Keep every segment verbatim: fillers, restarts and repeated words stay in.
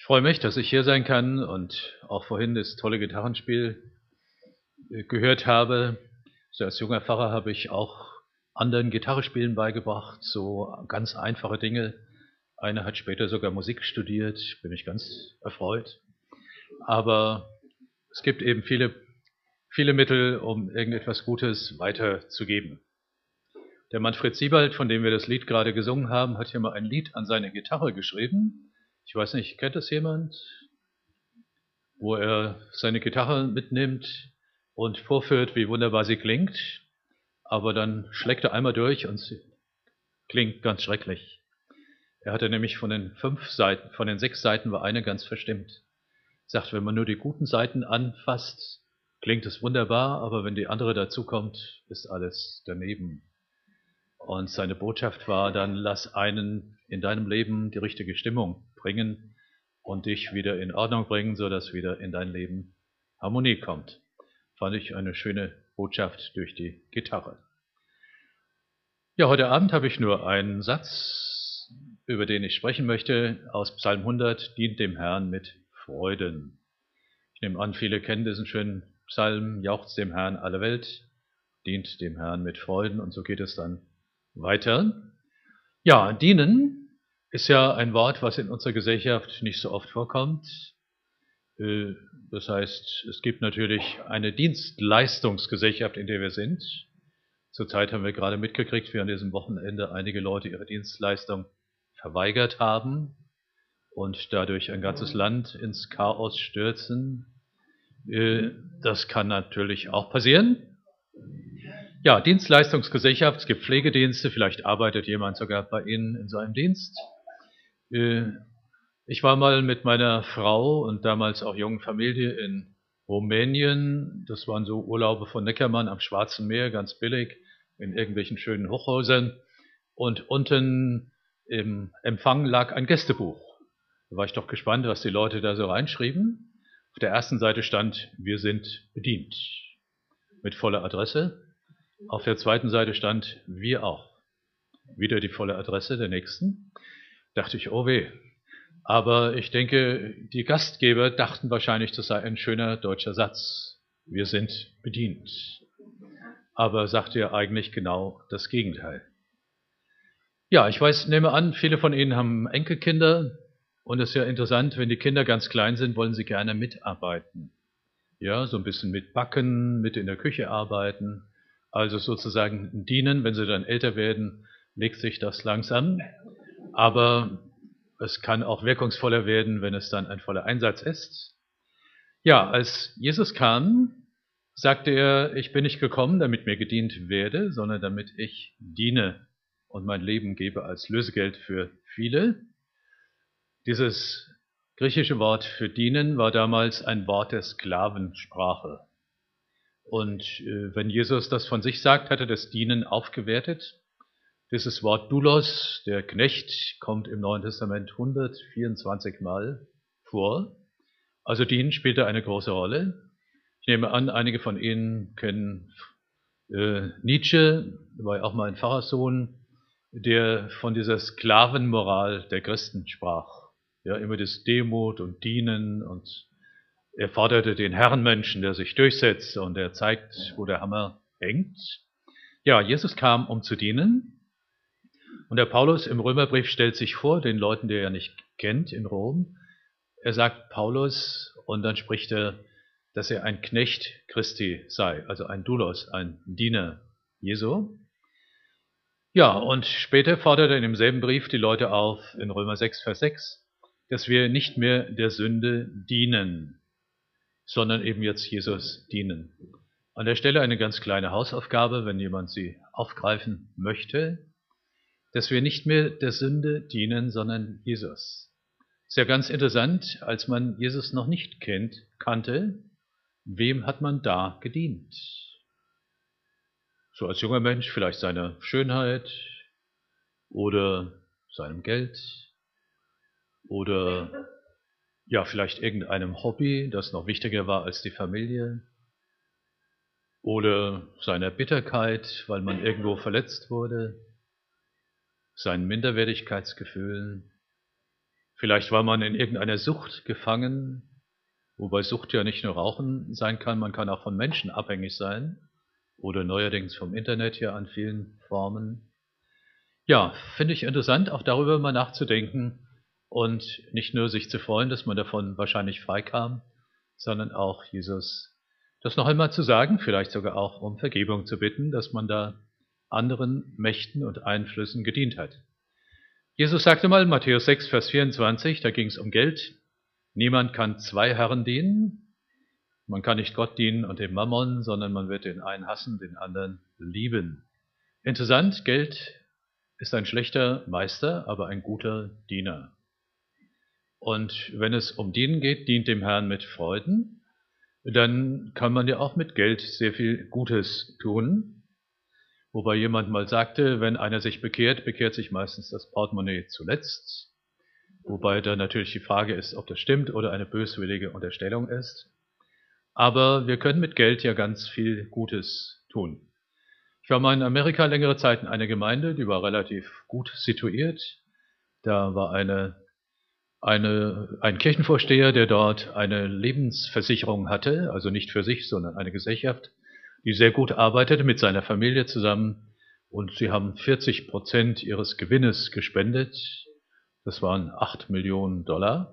freue mich, dass ich hier sein kann und auch vorhin das tolle Gitarrenspiel äh, gehört habe. So als junger Pfarrer habe ich auch anderen Gitarrespielen beigebracht, so ganz einfache Dinge. Einer hat später sogar Musik studiert, bin ich ganz erfreut. Aber es gibt eben viele, viele Mittel, um irgendetwas Gutes weiterzugeben. Der Manfred Siebald, von dem wir das Lied gerade gesungen haben, hat hier mal ein Lied an seine Gitarre geschrieben. Ich weiß nicht, kennt das jemand? Wo er seine Gitarre mitnimmt und vorführt, wie wunderbar sie klingt, aber dann schlägt er einmal durch und sie klingt ganz schrecklich. Er hatte nämlich von den fünf Seiten, von den sechs Seiten war eine ganz verstimmt. Sagt, wenn man nur die guten Seiten anfasst, klingt es wunderbar, aber wenn die andere dazukommt, ist alles daneben. Und seine Botschaft war dann, lass einen in deinem Leben die richtige Stimmung bringen und dich wieder in Ordnung bringen, sodass wieder in dein Leben Harmonie kommt. Fand ich eine schöne Botschaft durch die Gitarre. Ja, heute Abend habe ich nur einen Satz, über den ich sprechen möchte, aus Psalm hundert, dient dem Herrn mit Freuden. Ich nehme an, viele kennen diesen schönen Psalm, jauchzt dem Herrn alle Welt, dient dem Herrn mit Freuden, und so geht es dann weiter. Ja, dienen ist ja ein Wort, was in unserer Gesellschaft nicht so oft vorkommt. Das heißt, es gibt natürlich eine Dienstleistungsgesellschaft, in der wir sind. Zurzeit haben wir gerade mitgekriegt, wie an diesem Wochenende einige Leute ihre Dienstleistung verweigert haben und dadurch ein ganzes Land ins Chaos stürzen. Das kann natürlich auch passieren. Ja, Dienstleistungsgesellschaft, es gibt Pflegedienste, vielleicht arbeitet jemand sogar bei Ihnen in seinem Dienst. Ich war mal mit meiner Frau und damals auch jungen Familie in Rumänien. Das waren so Urlaube von Neckermann am Schwarzen Meer, ganz billig, in irgendwelchen schönen Hochhäusern. Und unten im Empfang lag ein Gästebuch. Da war ich doch gespannt, was die Leute da so reinschrieben. Auf der ersten Seite stand, wir sind bedient, mit voller Adresse. Auf der zweiten Seite stand, wir auch. Wieder die volle Adresse der Nächsten. Dachte ich, oh weh. Aber ich denke, die Gastgeber dachten wahrscheinlich, das sei ein schöner deutscher Satz. Wir sind bedient. Aber sagte ja eigentlich genau das Gegenteil. Ja, ich weiß, nehme an, viele von Ihnen haben Enkelkinder. Und es ist ja interessant, wenn die Kinder ganz klein sind, wollen sie gerne mitarbeiten. Ja, so ein bisschen mitbacken, mit in der Küche arbeiten. Also sozusagen dienen. Wenn sie dann älter werden, legt sich das langsam. Aber es kann auch wirkungsvoller werden, wenn es dann ein voller Einsatz ist. Ja, als Jesus kam, sagte er, ich bin nicht gekommen, damit mir gedient werde, sondern damit ich diene und mein Leben gebe als Lösegeld für viele. Dieses griechische Wort für dienen war damals ein Wort der Sklavensprache. Und äh, wenn Jesus das von sich sagt, hat er das Dienen aufgewertet. Dieses Wort Doulos, der Knecht, kommt im Neuen Testament hundertvierundzwanzig Mal vor. Also Dienen spielte eine große Rolle. Ich nehme an, einige von Ihnen kennen äh, Nietzsche, war ja auch mal ein Pfarrerssohn, der von dieser Sklavenmoral der Christen sprach. Ja, immer das Demut und Dienen, und er forderte den Herrenmenschen, der sich durchsetzt und der zeigt, wo der Hammer hängt. Ja, Jesus kam, um zu dienen. Und der Paulus im Römerbrief stellt sich vor, den Leuten, die er nicht kennt in Rom. Er sagt Paulus, und dann spricht er, dass er ein Knecht Christi sei, also ein Doulos, ein Diener Jesu. Ja, und später fordert er in demselben Brief die Leute auf, in Römer sechs, Vers sechs, dass wir nicht mehr der Sünde dienen, sondern eben jetzt Jesus dienen. An der Stelle eine ganz kleine Hausaufgabe, wenn jemand sie aufgreifen möchte, dass wir nicht mehr der Sünde dienen, sondern Jesus. Ist ja ganz interessant, als man Jesus noch nicht kennt, kannte, wem hat man da gedient? So als junger Mensch vielleicht seiner Schönheit oder seinem Geld oder ja, vielleicht irgendeinem Hobby, das noch wichtiger war als die Familie, oder seiner Bitterkeit, weil man irgendwo verletzt wurde, seinen Minderwertigkeitsgefühlen, Vielleicht war man in irgendeiner Sucht gefangen, wobei Sucht ja nicht nur Rauchen sein kann, man kann auch von Menschen abhängig sein oder neuerdings vom Internet hier an vielen Formen. Ja, finde ich interessant, auch darüber mal nachzudenken und nicht nur sich zu freuen, dass man davon wahrscheinlich freikam, sondern auch Jesus das noch einmal zu sagen, vielleicht sogar auch um Vergebung zu bitten, dass man da anderen Mächten und Einflüssen gedient hat. Jesus sagte mal, Matthäus sechs, Vers vierundzwanzig, da ging es um Geld. Niemand kann zwei Herren dienen. Man kann nicht Gott dienen und dem Mammon, sondern man wird den einen hassen, den anderen lieben. Interessant, Geld ist ein schlechter Meister, aber ein guter Diener. Und wenn es um Dienen geht, dient dem Herrn mit Freuden, dann kann man ja auch mit Geld sehr viel Gutes tun. Wobei jemand mal sagte, wenn einer sich bekehrt, bekehrt sich meistens das Portemonnaie zuletzt. Wobei da natürlich die Frage ist, ob das stimmt oder eine böswillige Unterstellung ist. Aber wir können mit Geld ja ganz viel Gutes tun. Ich war mal in Amerika längere Zeit in einer Gemeinde, die war relativ gut situiert. Da war eine, eine, ein Kirchenvorsteher, der dort eine Lebensversicherung hatte, also nicht für sich, sondern eine Gesellschaft, die sehr gut arbeitete mit seiner Familie zusammen. Und sie haben vierzig Prozent ihres Gewinnes gespendet. Das waren acht Millionen Dollar.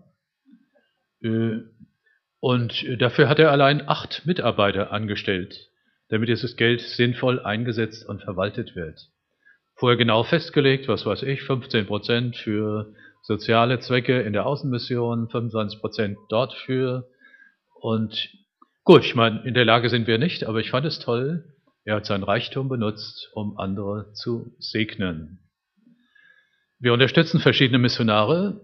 Und dafür hat er allein acht Mitarbeiter angestellt, damit dieses Geld sinnvoll eingesetzt und verwaltet wird. Vorher genau festgelegt, was weiß ich, fünfzehn Prozent für soziale Zwecke in der Außenmission, fünfundzwanzig Prozent dort für. Und gut, ich meine, in der Lage sind wir nicht, aber ich fand es toll, er hat sein Reichtum benutzt, um andere zu segnen. Wir unterstützen verschiedene Missionare.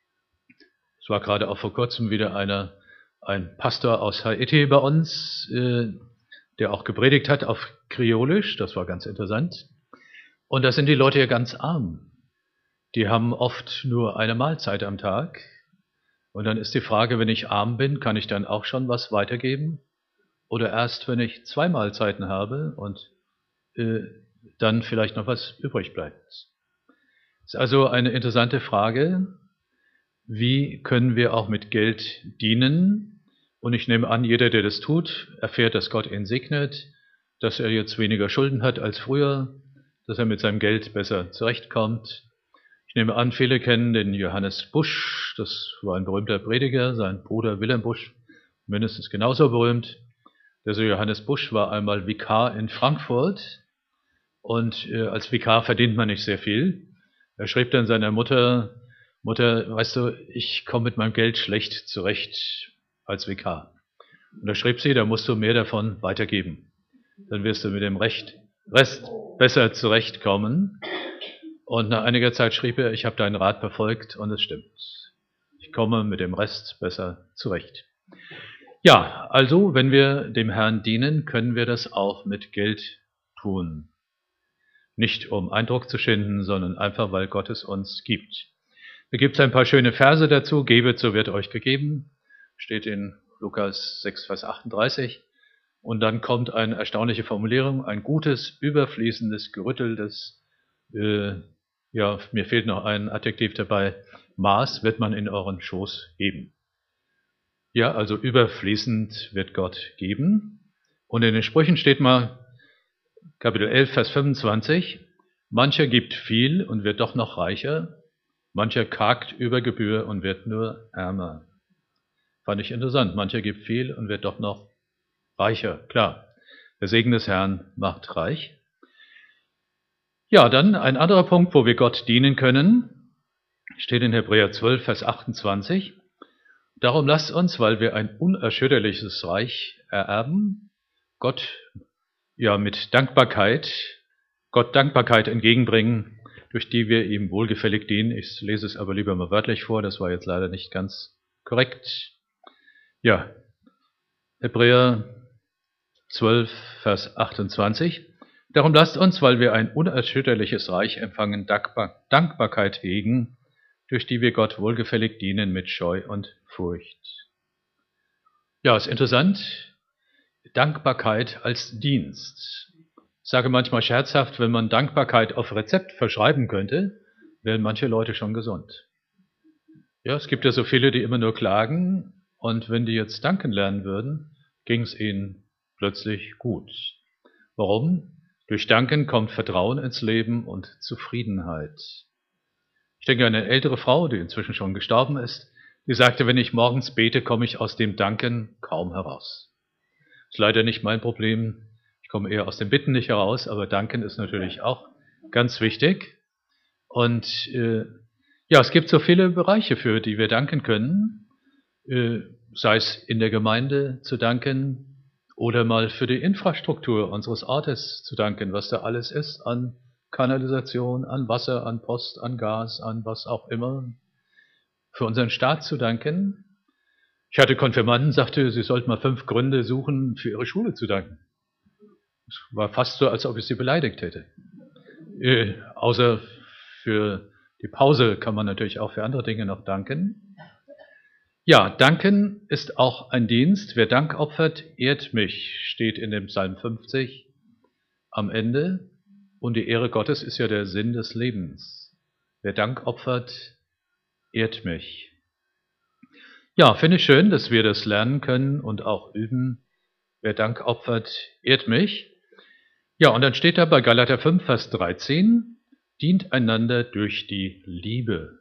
Es war gerade auch vor kurzem wieder einer, ein Pastor aus Haiti bei uns, äh, der auch gepredigt hat auf Kriolisch, das war ganz interessant. Und da sind die Leute ja ganz arm. Die haben oft nur eine Mahlzeit am Tag. Und dann ist die Frage, wenn ich arm bin, kann ich dann auch schon was weitergeben? Oder erst, wenn ich zwei Mahlzeiten habe und äh, dann vielleicht noch was übrig bleibt? Das ist also eine interessante Frage. Wie können wir auch mit Geld dienen? Und ich nehme an, jeder, der das tut, erfährt, dass Gott ihn segnet, dass er jetzt weniger Schulden hat als früher, dass er mit seinem Geld besser zurechtkommt. Ich nehme an, viele kennen den Johannes Busch, das war ein berühmter Prediger, sein Bruder Wilhelm Busch, mindestens genauso berühmt. Der Johannes Busch war einmal Vikar in Frankfurt und äh, als Vikar verdient man nicht sehr viel. Er schrieb dann seiner Mutter, Mutter, weißt du, ich komme mit meinem Geld schlecht zurecht als Vikar. Und da schrieb sie, da musst du mehr davon weitergeben. Dann wirst du mit dem Recht, Rest besser zurechtkommen. Und nach einiger Zeit schrieb er, ich habe deinen Rat befolgt und es stimmt. Ich komme mit dem Rest besser zurecht. Ja, also, wenn wir dem Herrn dienen, können wir das auch mit Geld tun. Nicht um Eindruck zu schinden, sondern einfach, weil Gott es uns gibt. Da gibt es ein paar schöne Verse dazu. Gebet, so wird euch gegeben. Steht in Lukas sechs, Vers achtunddreißig. Und dann kommt eine erstaunliche Formulierung, ein gutes, überfließendes, gerütteltes, äh, ja, mir fehlt noch ein Adjektiv dabei, Maß wird man in euren Schoß geben. Ja, also überfließend wird Gott geben. Und in den Sprüchen steht mal, Kapitel elf, Vers fünfundzwanzig, mancher gibt viel und wird doch noch reicher, mancher kargt über Gebühr und wird nur ärmer. Fand ich interessant, mancher gibt viel und wird doch noch reicher. Klar, der Segen des Herrn macht reich. Ja, dann ein anderer Punkt, wo wir Gott dienen können, steht in Hebräer zwölf, Vers achtundzwanzig. Darum lasst uns, weil wir ein unerschütterliches Reich ererben, Gott ja mit Dankbarkeit, Gott Dankbarkeit entgegenbringen, durch die wir ihm wohlgefällig dienen. Ich lese es aber lieber mal wörtlich vor, das war jetzt leider nicht ganz korrekt. Ja, Hebräer zwölf, Vers achtundzwanzig. Darum lasst uns, weil wir ein unerschütterliches Reich empfangen, Dankbar- Dankbarkeit hegen, durch die wir Gott wohlgefällig dienen mit Scheu und Furcht. Ja, ist interessant. Dankbarkeit als Dienst. Ich sage manchmal scherzhaft, wenn man Dankbarkeit auf Rezept verschreiben könnte, wären manche Leute schon gesund. Ja, es gibt ja so viele, die immer nur klagen, und wenn die jetzt danken lernen würden, ging es ihnen plötzlich gut. Warum? Durch Danken kommt Vertrauen ins Leben und Zufriedenheit. Ich denke an eine ältere Frau, die inzwischen schon gestorben ist, die sagte, wenn ich morgens bete, komme ich aus dem Danken kaum heraus. Ist leider nicht mein Problem. Ich komme eher aus dem Bitten nicht heraus, aber Danken ist natürlich auch ganz wichtig. Und äh, ja, es gibt so viele Bereiche, für die wir danken können, äh, sei es in der Gemeinde zu danken oder mal für die Infrastruktur unseres Ortes zu danken, was da alles ist an Kanalisation, an Wasser, an Post, an Gas, an was auch immer. Für unseren Staat zu danken. Ich hatte Konfirmanden, sagte, sie sollten mal fünf Gründe suchen, für ihre Schule zu danken. Es war fast so, als ob ich sie beleidigt hätte. Äh, außer für die Pause kann man natürlich auch für andere Dinge noch danken. Ja, danken ist auch ein Dienst. Wer Dank opfert, ehrt mich, steht in dem Psalm fünfzig am Ende. Und die Ehre Gottes ist ja der Sinn des Lebens. Wer Dank opfert, ehrt mich. Ja, finde ich schön, dass wir das lernen können und auch üben. Wer Dank opfert, ehrt mich. Ja, und dann steht da bei Galater fünf, Vers dreizehn, dient einander durch die Liebe.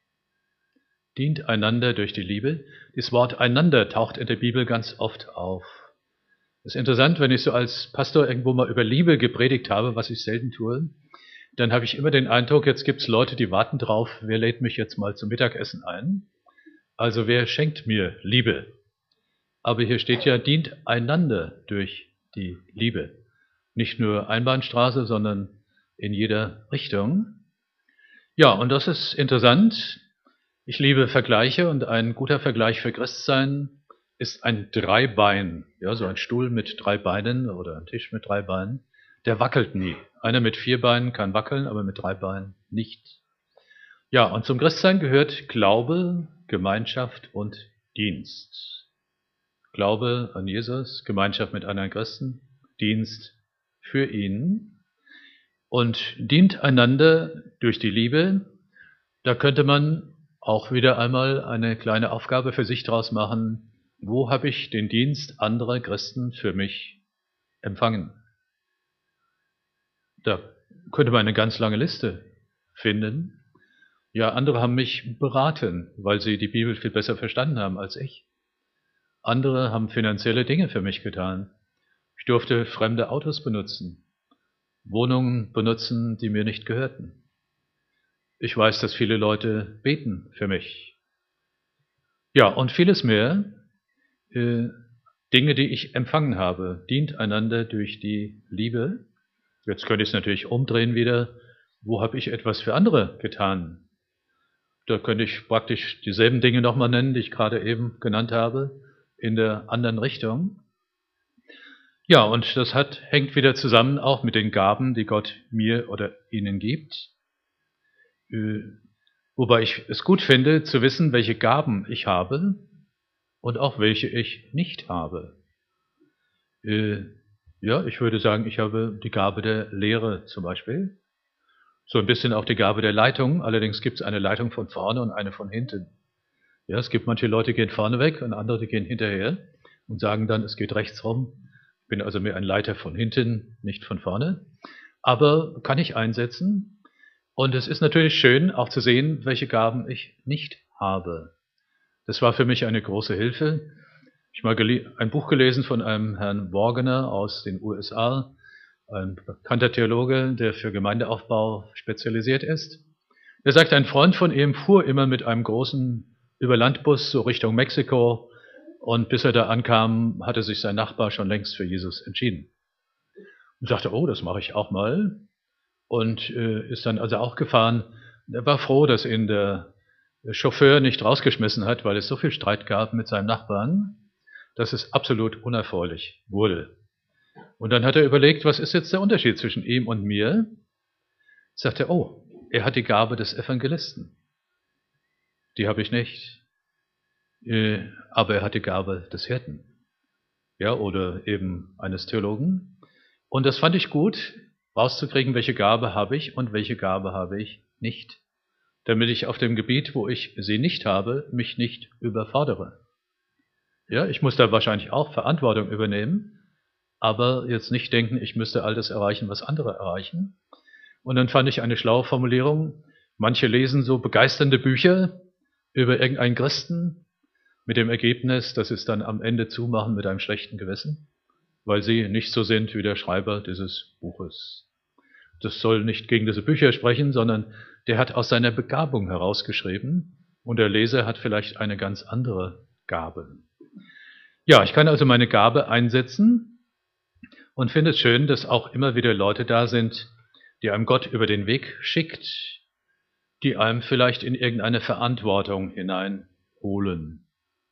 Dient einander durch die Liebe. Das Wort einander taucht in der Bibel ganz oft auf. Das ist interessant, wenn ich so als Pastor irgendwo mal über Liebe gepredigt habe, was ich selten tue, dann habe ich immer den Eindruck, jetzt gibt es Leute, die warten drauf, wer lädt mich jetzt mal zum Mittagessen ein? Also wer schenkt mir Liebe? Aber hier steht ja, dient einander durch die Liebe. Nicht nur Einbahnstraße, sondern in jeder Richtung. Ja, und das ist interessant. Ich liebe Vergleiche, und ein guter Vergleich für Christsein ist ein Dreibein. Ja, so ein Stuhl mit drei Beinen oder ein Tisch mit drei Beinen. Der wackelt nie. Einer mit vier Beinen kann wackeln, aber mit drei Beinen nicht. Ja, und zum Christsein gehört Glaube, Gemeinschaft und Dienst. Glaube an Jesus, Gemeinschaft mit anderen Christen, Dienst für ihn und dient einander durch die Liebe. Da könnte man auch wieder einmal eine kleine Aufgabe für sich draus machen. Wo habe ich den Dienst anderer Christen für mich empfangen? Da könnte man eine ganz lange Liste finden. Ja, andere haben mich beraten, weil sie die Bibel viel besser verstanden haben als ich. Andere haben finanzielle Dinge für mich getan. Ich durfte fremde Autos benutzen, Wohnungen benutzen, die mir nicht gehörten. Ich weiß, dass viele Leute beten für mich. Ja, und vieles mehr, äh, Dinge, die ich empfangen habe, dient einander durch die Liebe. Jetzt könnte ich es natürlich umdrehen wieder. Wo habe ich etwas für andere getan? Da könnte ich praktisch dieselben Dinge nochmal nennen, die ich gerade eben genannt habe, in der anderen Richtung. Ja, und das hat, hängt wieder zusammen auch mit den Gaben, die Gott mir oder Ihnen gibt. Äh, wobei ich es gut finde, zu wissen, welche Gaben ich habe und auch welche ich nicht habe. Äh, ja, ich würde sagen, ich habe die Gabe der Lehre zum Beispiel. So ein bisschen auch die Gabe der Leitung. Allerdings gibt es eine Leitung von vorne und eine von hinten. Ja, es gibt manche Leute, die gehen vorne weg und andere, die gehen hinterher und sagen dann, es geht rechts rum. Ich bin also mehr ein Leiter von hinten, nicht von vorne. Aber kann ich einsetzen. Und es ist natürlich schön, auch zu sehen, welche Gaben ich nicht habe. Das war für mich eine große Hilfe. Ich habe mal ein Buch gelesen von einem Herrn Morgener aus den U S A, ein bekannter Theologe, der für Gemeindeaufbau spezialisiert ist. Er sagt, ein Freund von ihm fuhr immer mit einem großen Überlandbus so Richtung Mexiko, und bis er da ankam, hatte sich sein Nachbar schon längst für Jesus entschieden. Und sagte, oh, das mache ich auch mal. Und äh, ist dann also auch gefahren. Er war froh, dass ihn der Chauffeur nicht rausgeschmissen hat, weil es so viel Streit gab mit seinem Nachbarn, dass es absolut unerfreulich wurde. Und dann hat er überlegt, was ist jetzt der Unterschied zwischen ihm und mir? Sagt er, oh, er hat die Gabe des Evangelisten. Die habe ich nicht. Äh, aber er hat die Gabe des Hirten. Ja, oder eben eines Theologen. Und das fand ich gut, rauszukriegen, welche Gabe habe ich und welche Gabe habe ich nicht. damit ich auf dem Gebiet, wo ich sie nicht habe, mich nicht überfordere. Ja, ich muss da wahrscheinlich auch Verantwortung übernehmen, aber jetzt nicht denken, ich müsste all das erreichen, was andere erreichen. Und dann fand ich eine schlaue Formulierung: Manche lesen so begeisternde Bücher über irgendeinen Christen mit dem Ergebnis, dass sie es dann am Ende zumachen mit einem schlechten Gewissen, weil sie nicht so sind wie der Schreiber dieses Buches. Das soll nicht gegen diese Bücher sprechen, sondern der hat aus seiner Begabung herausgeschrieben und der Leser hat vielleicht eine ganz andere Gabe. Ja, ich kann also meine Gabe einsetzen und finde es schön, dass auch immer wieder Leute da sind, die einem Gott über den Weg schickt, die einem vielleicht in irgendeine Verantwortung hineinholen.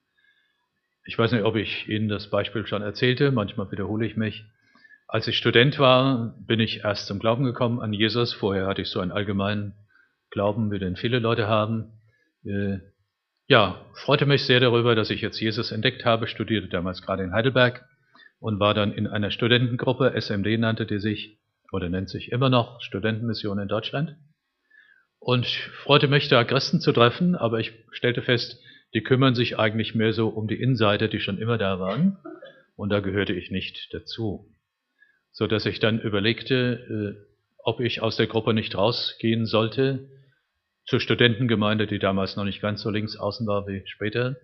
Ich weiß nicht, ob ich Ihnen das Beispiel schon erzählte, manchmal wiederhole ich mich. Als ich Student war, bin ich erst zum Glauben gekommen an Jesus. Vorher hatte ich so einen allgemeinen Glauben, wie den viele Leute haben. Äh, ja, freute mich sehr darüber, dass ich jetzt Jesus entdeckt habe, studierte damals gerade in Heidelberg und war dann in einer Studentengruppe, S M D nannte die sich, oder nennt sich immer noch, Studentenmission in Deutschland. Und freute mich, da Christen zu treffen, aber ich stellte fest, die kümmern sich eigentlich mehr so um die Insider, die schon immer da waren. Und da gehörte ich nicht dazu. So dass ich dann überlegte, ob ich aus der Gruppe nicht rausgehen sollte, zur Studentengemeinde, die damals noch nicht ganz so links außen war wie später.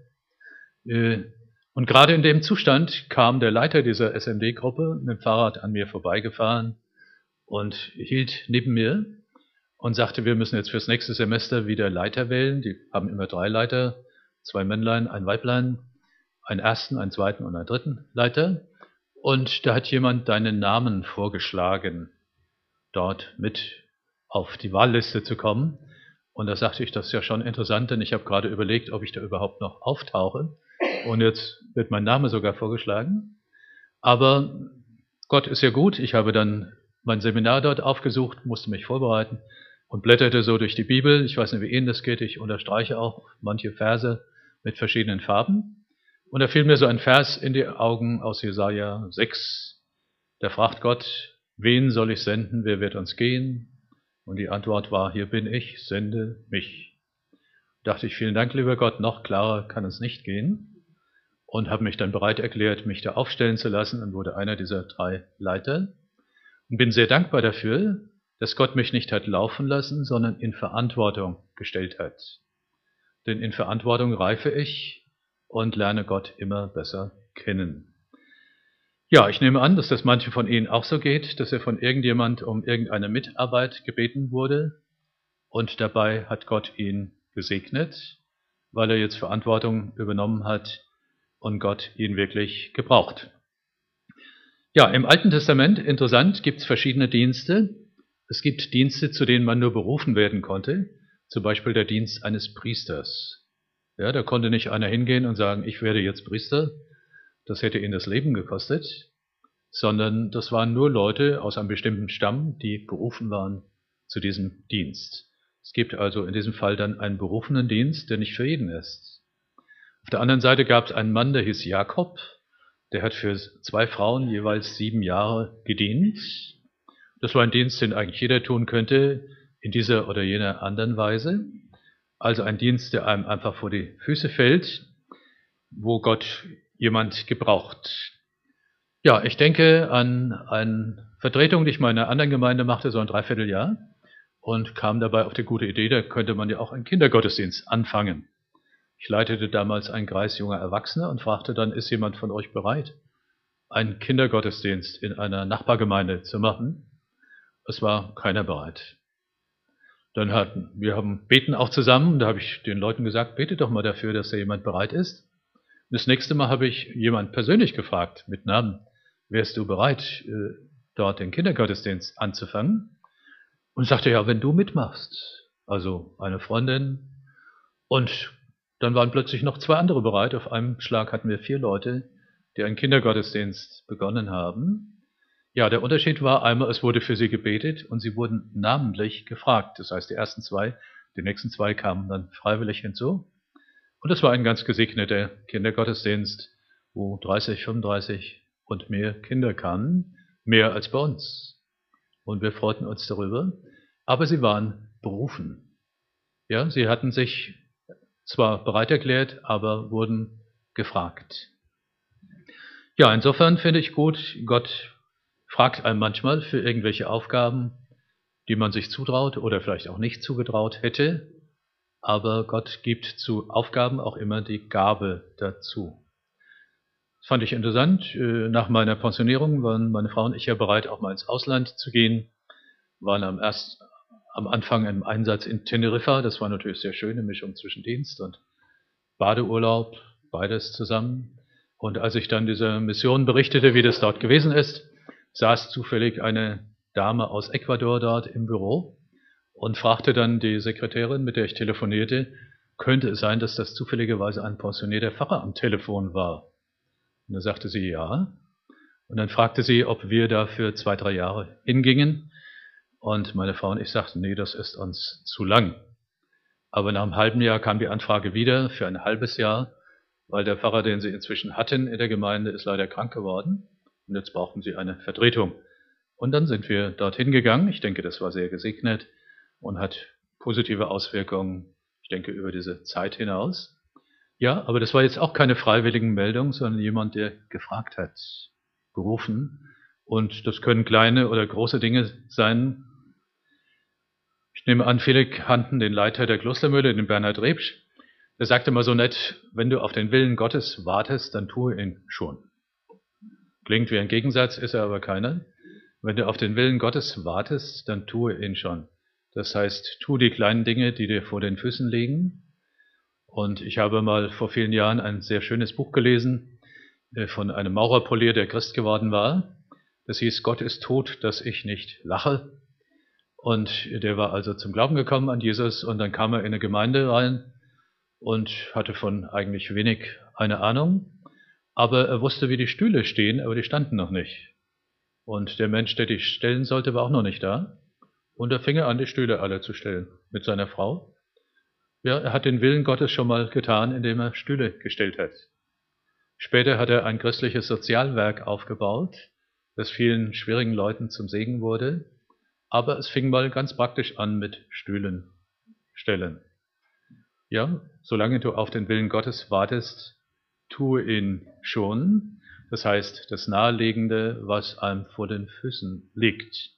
Und gerade in dem Zustand kam der Leiter dieser S M D-Gruppe mit dem Fahrrad an mir vorbeigefahren und hielt neben mir und sagte, wir müssen jetzt fürs nächste Semester wieder Leiter wählen. Die haben immer drei Leiter, zwei Männlein, ein Weiblein, einen ersten, einen zweiten und einen dritten Leiter. Und da hat jemand deinen Namen vorgeschlagen, dort mit auf die Wahlliste zu kommen. Und da sagte ich, das ist ja schon interessant, denn ich habe gerade überlegt, ob ich da überhaupt noch auftauche. Und jetzt wird mein Name sogar vorgeschlagen. Aber Gott ist ja gut. Ich habe dann mein Seminar dort aufgesucht, musste mich vorbereiten und blätterte so durch die Bibel. Ich weiß nicht, wie Ihnen das geht. Ich unterstreiche auch manche Verse mit verschiedenen Farben. Und da fiel mir so ein Vers in die Augen aus Jesaja sechs. Da fragt Gott, wen soll ich senden, wer wird uns gehen? Und die Antwort war, hier bin ich, sende mich. Da dachte ich, vielen Dank, lieber Gott, noch klarer kann es nicht gehen. Und habe mich dann bereit erklärt, mich da aufstellen zu lassen und wurde einer dieser drei Leiter. Und bin sehr dankbar dafür, dass Gott mich nicht hat laufen lassen, sondern in Verantwortung gestellt hat. Denn in Verantwortung reife ich und lerne Gott immer besser kennen. Ja, ich nehme an, dass das manchen von Ihnen auch so geht, dass er von irgendjemand um irgendeine Mitarbeit gebeten wurde und dabei hat Gott ihn gesegnet, weil er jetzt Verantwortung übernommen hat und Gott ihn wirklich gebraucht. Ja, im Alten Testament, interessant, gibt es verschiedene Dienste. Es gibt Dienste, zu denen man nur berufen werden konnte, zum Beispiel der Dienst eines Priesters. Ja, da konnte nicht einer hingehen und sagen, ich werde jetzt Priester, das hätte ihn das Leben gekostet, sondern das waren nur Leute aus einem bestimmten Stamm, die berufen waren zu diesem Dienst. Es gibt also in diesem Fall dann einen berufenen Dienst, der nicht für jeden ist. Auf der anderen Seite gab es einen Mann, der hieß Jakob, der hat für zwei Frauen jeweils sieben Jahre gedient. Das war ein Dienst, den eigentlich jeder tun könnte, in dieser oder jener anderen Weise. Also ein Dienst, der einem einfach vor die Füße fällt, wo Gott jemand gebraucht. Ja, ich denke an eine Vertretung, die ich mal in einer anderen Gemeinde machte, so ein Dreivierteljahr, und kam dabei auf die gute Idee, da könnte man ja auch einen Kindergottesdienst anfangen. Ich leitete damals einen Kreis junger Erwachsener und fragte dann, ist jemand von euch bereit, einen Kindergottesdienst in einer Nachbargemeinde zu machen? Es war keiner bereit. Dann hatten wir haben beten auch zusammen, da habe ich den Leuten gesagt, betet doch mal dafür, dass da jemand bereit ist. Das nächste Mal habe ich jemand persönlich gefragt, mit Namen, wärst du bereit, dort den Kindergottesdienst anzufangen? Und sagte, ja, wenn du mitmachst. Also eine Freundin. Und dann waren plötzlich noch zwei andere bereit. Auf einem Schlag hatten wir vier Leute, die einen Kindergottesdienst begonnen haben. Ja, der Unterschied war einmal, es wurde für sie gebetet und sie wurden namentlich gefragt. Das heißt, die ersten zwei, die nächsten zwei kamen dann freiwillig hinzu. Und das war ein ganz gesegneter Kindergottesdienst, wo dreißig, fünfunddreißig und mehr Kinder kamen, mehr als bei uns. Und wir freuten uns darüber, aber sie waren berufen. Ja, sie hatten sich zwar bereit erklärt, aber wurden gefragt. Ja, insofern finde ich gut, Gott fragt einen manchmal für irgendwelche Aufgaben, die man sich zutraut oder vielleicht auch nicht zugetraut hätte, aber Gott gibt zu Aufgaben auch immer die Gabe dazu. Das fand ich interessant. Nach meiner Pensionierung waren meine Frau und ich ja bereit, auch mal ins Ausland zu gehen, waren am, erst, am Anfang im Einsatz in Teneriffa. Das war natürlich sehr schön, eine Mischung zwischen Dienst und Badeurlaub, beides zusammen. Und als ich dann dieser Mission berichtete, wie das dort gewesen ist, saß zufällig eine Dame aus Ecuador dort im Büro und fragte dann die Sekretärin, mit der ich telefonierte, könnte es sein, dass das zufälligerweise ein pensionierter Pfarrer am Telefon war? Und da sagte sie ja. Und dann fragte sie, ob wir da für zwei, drei Jahre hingingen. Und meine Frau und ich sagten, nee, das ist uns zu lang. Aber nach einem halben Jahr kam die Anfrage wieder für ein halbes Jahr, weil der Pfarrer, den sie inzwischen hatten in der Gemeinde, ist leider krank geworden. Und jetzt brauchten sie eine Vertretung. Und dann sind wir dorthin gegangen. Ich denke, das war sehr gesegnet und hat positive Auswirkungen, ich denke, über diese Zeit hinaus. Ja, aber das war jetzt auch keine freiwilligen Meldung, sondern jemand, der gefragt hat, berufen. Und das können kleine oder große Dinge sein. Ich nehme an, viele kannten den Leiter der Klostermühle, den Bernhard Rebsch. Der sagte mal so nett, wenn du auf den Willen Gottes wartest, dann tue ihn schon. Klingt wie ein Gegensatz, ist er aber keiner. Wenn du auf den Willen Gottes wartest, dann tue ihn schon. Das heißt, tu die kleinen Dinge, die dir vor den Füßen liegen. Und ich habe mal vor vielen Jahren ein sehr schönes Buch gelesen von einem Maurerpolier, der Christ geworden war. Das hieß, Gott ist tot, dass ich nicht lache. Und der war also zum Glauben gekommen an Jesus und dann kam er in eine Gemeinde rein und hatte von eigentlich wenig eine Ahnung. Aber er wusste, wie die Stühle stehen, aber die standen noch nicht. Und der Mensch, der die stellen sollte, war auch noch nicht da. Und er fing an, die Stühle alle zu stellen mit seiner Frau. Ja, er hat den Willen Gottes schon mal getan, indem er Stühle gestellt hat. Später hat er ein christliches Sozialwerk aufgebaut, das vielen schwierigen Leuten zum Segen wurde. Aber es fing mal ganz praktisch an mit Stühlen stellen. Ja, solange du auf den Willen Gottes wartest, tue ihn schon. Das heißt, das Naheliegende, was einem vor den Füßen liegt.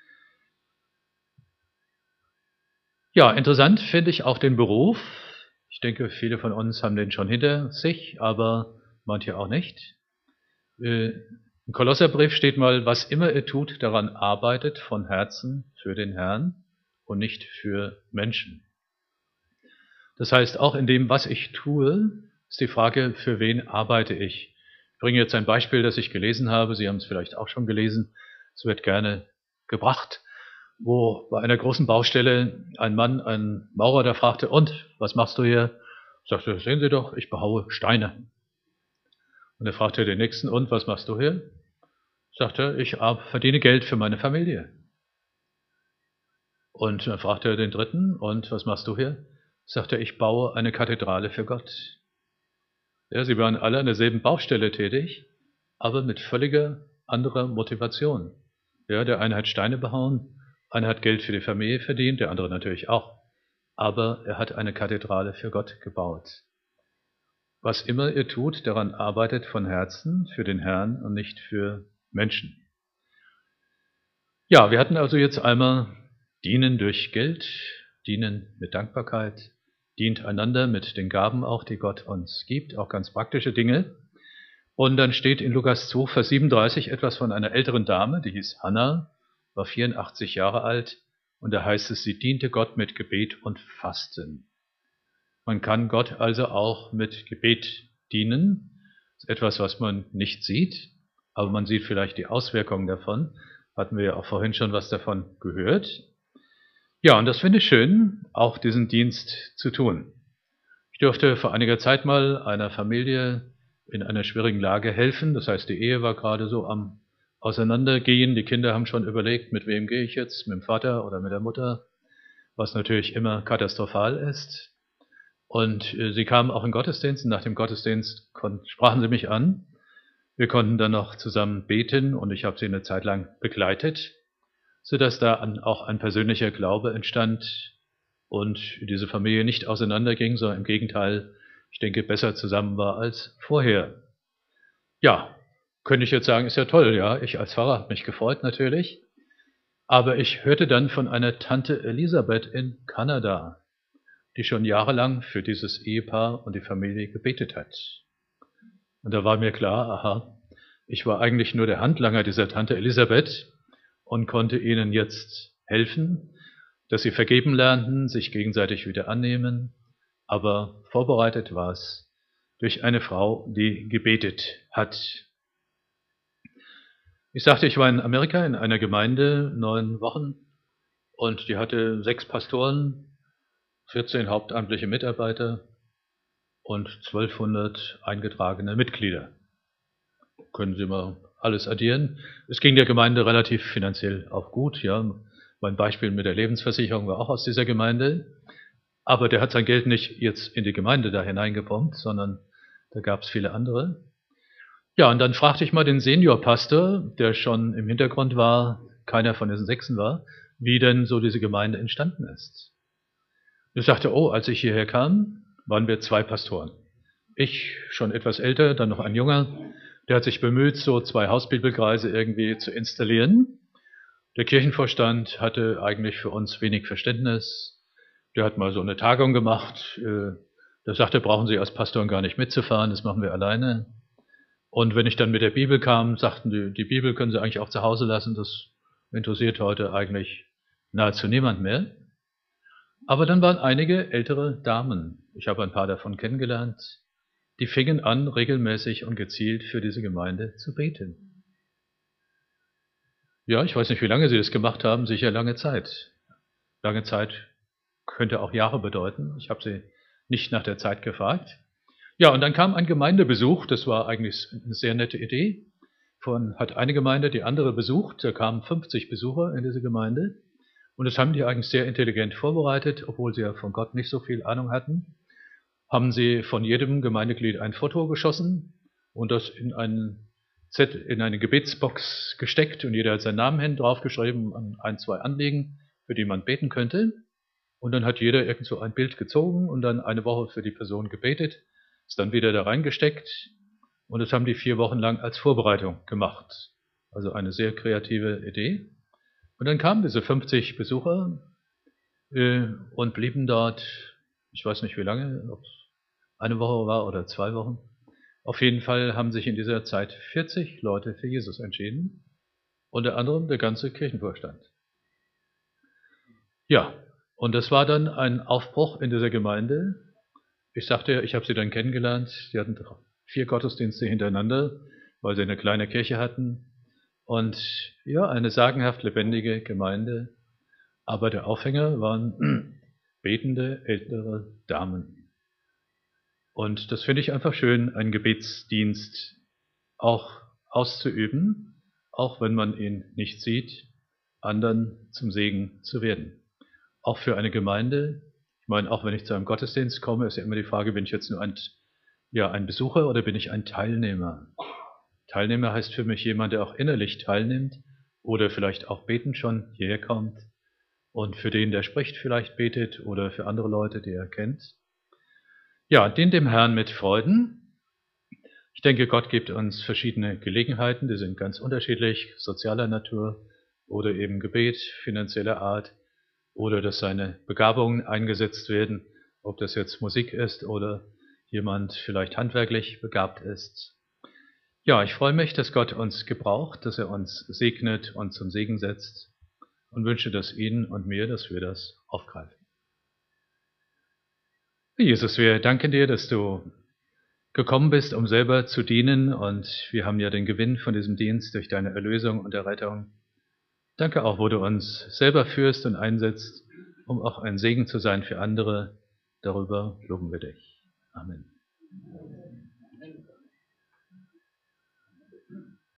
Ja, interessant finde ich auch den Beruf. Ich denke, viele von uns haben den schon hinter sich, aber manche auch nicht. Im Kolosserbrief steht mal, was immer ihr tut, daran arbeitet von Herzen für den Herrn und nicht für Menschen. Das heißt, auch in dem, was ich tue, ist die Frage, für wen arbeite ich? Ich bringe jetzt ein Beispiel, das ich gelesen habe. Sie haben es vielleicht auch schon gelesen. Es wird gerne gebracht, wo bei einer großen Baustelle ein Mann, ein Maurer, der fragte, und, was machst du hier? Sagte, sehen Sie doch, ich behaue Steine. Und er fragte den Nächsten, und, was machst du hier? Sagte, ich verdiene Geld für meine Familie. Und dann fragte er den Dritten, und, was machst du hier? Sagte, ich baue eine Kathedrale für Gott. Ja, sie waren alle an derselben Baustelle tätig, aber mit völliger anderer Motivation. Ja, der eine hat Steine behauen, einer hat Geld für die Familie verdient, der andere natürlich auch. Aber er hat eine Kathedrale für Gott gebaut. Was immer ihr tut, daran arbeitet von Herzen für den Herrn und nicht für Menschen. Ja, wir hatten also jetzt einmal dienen durch Geld, dienen mit Dankbarkeit, dient einander mit den Gaben auch, die Gott uns gibt, auch ganz praktische Dinge. Und dann steht in Lukas zwei, Vers siebenunddreißig etwas von einer älteren Dame, die hieß Hannah, war vierundachtzig Jahre alt, und da heißt es, sie diente Gott mit Gebet und Fasten. Man kann Gott also auch mit Gebet dienen. Das ist etwas, was man nicht sieht, aber man sieht vielleicht die Auswirkungen davon. Hatten wir ja auch vorhin schon was davon gehört. Ja, und das finde ich schön, auch diesen Dienst zu tun. Ich durfte vor einiger Zeit mal einer Familie in einer schwierigen Lage helfen. Das heißt, die Ehe war gerade so am Auseinandergehen. Die Kinder haben schon überlegt, mit wem gehe ich jetzt, mit dem Vater oder mit der Mutter, was natürlich immer katastrophal ist. Und sie kamen auch in Gottesdienst und nach dem Gottesdienst sprachen sie mich an. Wir konnten dann noch zusammen beten und ich habe sie eine Zeit lang begleitet, sodass da auch ein persönlicher Glaube entstand. und diese Familie nicht auseinanderging, sondern im Gegenteil, ich denke, besser zusammen war als vorher. Ja, könnte ich jetzt sagen, ist ja toll, ja, ich als Pfarrer habe mich gefreut natürlich, aber ich hörte dann von einer Tante Elisabeth in Kanada, die schon jahrelang für dieses Ehepaar und die Familie gebetet hat. Und da war mir klar, aha, ich war eigentlich nur der Handlanger dieser Tante Elisabeth und konnte ihnen jetzt helfen, dass sie vergeben lernten, sich gegenseitig wieder annehmen, aber vorbereitet war es durch eine Frau, die gebetet hat. Ich sagte, ich war in Amerika in einer Gemeinde neun Wochen und die hatte sechs Pastoren, vierzehn hauptamtliche Mitarbeiter und zwölfhundert eingetragene Mitglieder. Können Sie mal alles addieren. Es ging der Gemeinde relativ finanziell auch gut. Ja. Mein Beispiel mit der Lebensversicherung war auch aus dieser Gemeinde. Aber der hat sein Geld nicht jetzt in die Gemeinde da hineingepumpt, sondern da gab es viele andere. Ja, und dann fragte ich mal den Seniorpastor, der schon im Hintergrund war, keiner von diesen Sechsen war, wie denn so diese Gemeinde entstanden ist. Ich sagte, oh, als ich hierher kam, waren wir zwei Pastoren. Ich, schon etwas älter, dann noch ein Junger, der hat sich bemüht, so zwei Hausbibelkreise irgendwie zu installieren. Der Kirchenvorstand hatte eigentlich für uns wenig Verständnis. Der hat mal so eine Tagung gemacht. Der sagte, brauchen Sie als Pastoren gar nicht mitzufahren, das machen wir alleine. Und wenn ich dann mit der Bibel kam, sagten die, die Bibel können Sie eigentlich auch zu Hause lassen, das interessiert heute eigentlich nahezu niemand mehr. Aber dann waren einige ältere Damen, ich habe ein paar davon kennengelernt, die fingen an, regelmäßig und gezielt für diese Gemeinde zu beten. Ja, ich weiß nicht, wie lange sie das gemacht haben, sicher lange Zeit. Lange Zeit könnte auch Jahre bedeuten. Ich habe sie nicht nach der Zeit gefragt. Ja, und dann kam ein Gemeindebesuch, das war eigentlich eine sehr nette Idee. Von, hat eine Gemeinde die andere besucht, da kamen fünfzig Besucher in diese Gemeinde. Und das haben die eigentlich sehr intelligent vorbereitet, obwohl sie ja von Gott nicht so viel Ahnung hatten. Haben sie von jedem Gemeindeglied ein Foto geschossen und das in, einen Z, in eine Gebetsbox gesteckt und jeder hat seinen Namen hin draufgeschrieben an ein, zwei Anliegen, für die man beten könnte. Und dann hat jeder irgend so ein Bild gezogen und dann eine Woche für die Person gebetet, ist dann wieder da reingesteckt und das haben die vier Wochen lang als Vorbereitung gemacht. Also eine sehr kreative Idee. Und dann kamen diese fünfzig Besucher äh, und blieben dort, ich weiß nicht wie lange, ob es eine Woche war oder zwei Wochen. Auf jeden Fall haben sich in dieser Zeit vierzig Leute für Jesus entschieden, unter anderem der ganze Kirchenvorstand. Ja, und das war dann ein Aufbruch in dieser Gemeinde. Ich sagte ja, ich habe sie dann kennengelernt, sie hatten vier Gottesdienste hintereinander, weil sie eine kleine Kirche hatten. Und ja, eine sagenhaft lebendige Gemeinde. Aber der Aufhänger waren betende ältere Damen. Und das finde ich einfach schön, einen Gebetsdienst auch auszuüben, auch wenn man ihn nicht sieht, anderen zum Segen zu werden. Auch für eine Gemeinde, ich meine, auch wenn ich zu einem Gottesdienst komme, ist ja immer die Frage, bin ich jetzt nur ein, ja, ein Besucher oder bin ich ein Teilnehmer? Teilnehmer heißt für mich jemand, der auch innerlich teilnimmt oder vielleicht auch betend schon hierher kommt und für den, der spricht, vielleicht betet oder für andere Leute, die er kennt. Ja, dient dem Herrn mit Freuden. Ich denke, Gott gibt uns verschiedene Gelegenheiten, die sind ganz unterschiedlich, sozialer Natur oder eben Gebet, finanzieller Art oder dass seine Begabungen eingesetzt werden, ob das jetzt Musik ist oder jemand vielleicht handwerklich begabt ist. Ja, ich freue mich, dass Gott uns gebraucht, dass er uns segnet und zum Segen setzt und wünsche das Ihnen und mir, dass wir das aufgreifen. Jesus, wir danken dir, dass du gekommen bist, um selber zu dienen und wir haben ja den Gewinn von diesem Dienst durch deine Erlösung und Errettung. Danke auch, wo du uns selber führst und einsetzt, um auch ein Segen zu sein für andere. Darüber loben wir dich. Amen.